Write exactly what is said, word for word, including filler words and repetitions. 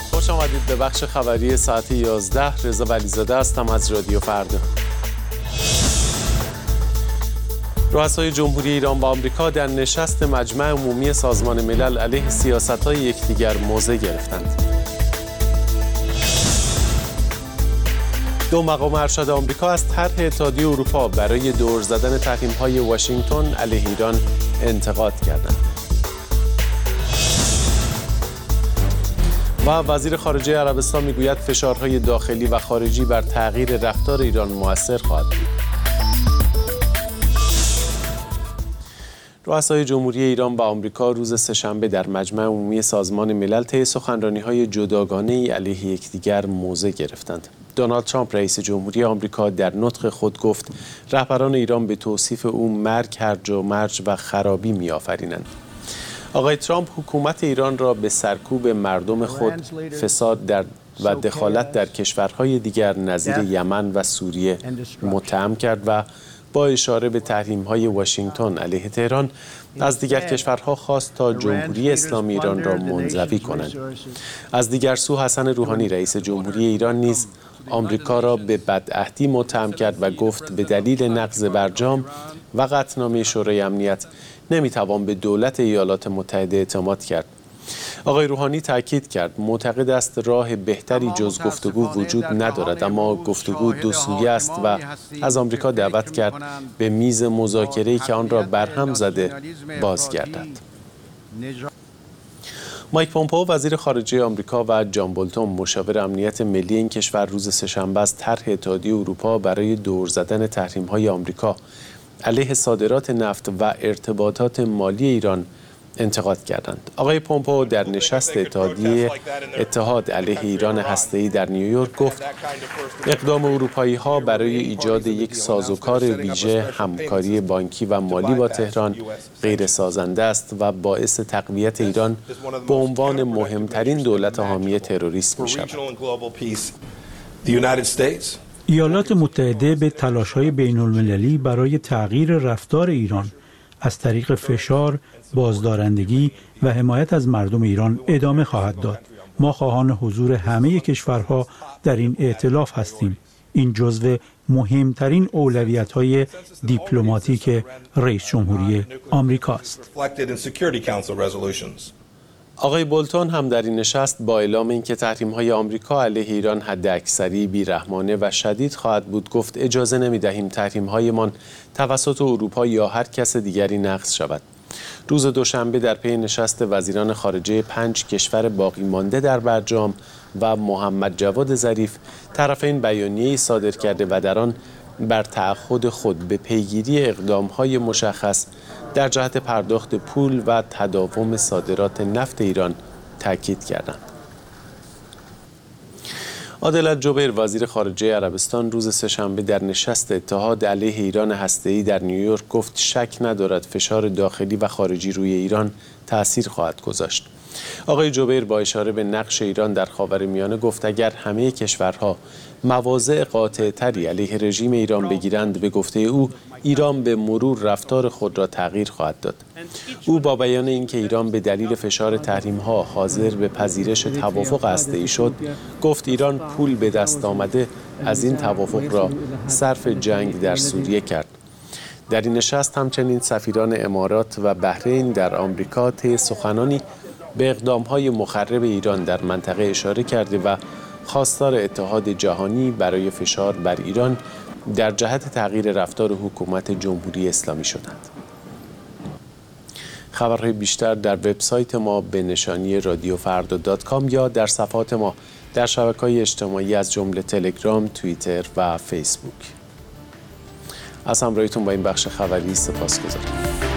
خوش آمدید به بخش خبری ساعت یازده. رضا ولیزاده هستم از رادیو فردا. رؤسای جمهوری ایران و آمریکا در نشست مجمع عمومی سازمان ملل علیه سیاست‌های یکدیگر موضع گرفتند. دو مقام ارشد آمریکا از طرح اتحادیه اروپا برای دور زدن تحریم‌های واشنگتن علیه ایران انتقاد کردند. و وزیر خارجه عربستان میگوید فشارهای داخلی و خارجی بر تغییر رفتار ایران مؤثر خواهد بود. رؤسای جمهوری ایران و آمریکا روز سه‌شنبه در مجمع عمومی سازمان ملل طی سخنرانی‌های جداگانه‌ای علیه یکدیگر موضع گرفتند. دونالد ترامپ رئیس جمهوری آمریکا در نطق خود گفت رهبران ایران به توصیف او مرگ، هرج و مرج و خرابی می‌آفرینند. آقای ترامپ حکومت ایران را به سرکوب مردم خود، فساد در و دخالت در کشورهای دیگر نظیر یمن و سوریه متهم کرد و با اشاره به تحریم‌های واشنگتن علیه تهران از دیگر کشورها خواست تا جمهوری اسلامی ایران را منزوی کنند. از دیگر سو حسن روحانی رئیس جمهوری ایران نیز آمریکا را به بدعهدی متهم کرد و گفت به دلیل نقض برجام و قطعنامه شورای امنیت نمیتوان به دولت ایالات متحده اعتماد کرد. آقای روحانی تاکید کرد معتقد است راه بهتری جز گفتگو وجود ندارد، اما گفتگو دو سویه است و از آمریکا دعوت کرد به میز مذاکره‌ای که آن را برهم زده بازگردد. مایک پومپئو وزیر خارجه آمریکا و جان بولتون مشاور امنیت ملی این کشور روز سه‌شنبه از طرح اتحادیه اروپا برای دور زدن تحریم‌های آمریکا علیه صادرات نفت و ارتباطات مالی ایران انتقاد کردند. آقای پومپئو در نشست اتحادیه اتحاد علیه ایران هسته‌ای در نیویورک گفت اقدام اروپایی‌ها برای ایجاد یک سازوکار ویژه همکاری بانکی و مالی با تهران غیر سازنده است و باعث تقویت ایران به عنوان مهمترین دولت حامی تروریسم می‌شود. ایالات متحده به تلاش‌های بین‌المللی برای تغییر رفتار ایران از طریق فشار، بازدارندگی و حمایت از مردم ایران ادامه خواهد داد. ما خواهان حضور همه کشورها در این ائتلاف هستیم. این جزو مهمترین اولویت‌های دیپلماتیک رئیس جمهوری آمریکا است. آقای بولتون هم در این نشست با اعلام اینکه تحریم‌های آمریکا علیه ایران حداکثری، بی‌رحمانه و شدید خواهد بود گفت اجازه نمی‌دهیم تحریم‌هایمان توسط اروپا یا هر کس دیگری نقض شود. روز دوشنبه در پی نشست وزیران خارجه پنج کشور باقی مانده در برجام و محمد جواد ظریف طرفین بیانیه‌ای صادر کرده و در آن بر تعهد خود به پیگیری اقدام‌های مشخص در جهت پرداخت پول و تداوم صادرات نفت ایران تاکید کردند. عادل الجبیر وزیر خارجه عربستان روز سه‌شنبه در نشست اتحاد علیه ایران هسته‌ای در نیویورک گفت شک ندارد فشار داخلی و خارجی روی ایران تأثیر خواهد گذاشت. آقای جبیر با اشاره به نقش ایران در خاورمیانه گفت اگر همه کشورها مواضع قاطع‌تری علیه رژیم ایران بگیرند به گفته او ایران به مرور رفتار خود را تغییر خواهد داد. او با بیان اینکه ایران به دلیل فشار تحریم‌ها حاضر به پذیرش توافق هسته‌ای شد، گفت ایران پول به دست آمده از این توافق را صرف جنگ در سوریه کرد. در این نشست همچنین سفیران امارات و بحرین در آمریکا طی سخنانی به اقدام‌های مخرب ایران در منطقه اشاره کرده و خواستار اتحاد جهانی برای فشار بر ایران در جهت تغییر رفتار حکومت جمهوری اسلامی شدند. خبرهای بیشتر در وبسایت ما به نشانی رادیو فردا دات کام یا در صفحات ما در شبکه‌های اجتماعی از جمله تلگرام، توییتر و فیسبوک. از همراهیتون با این بخش خبری سپاسگزارم.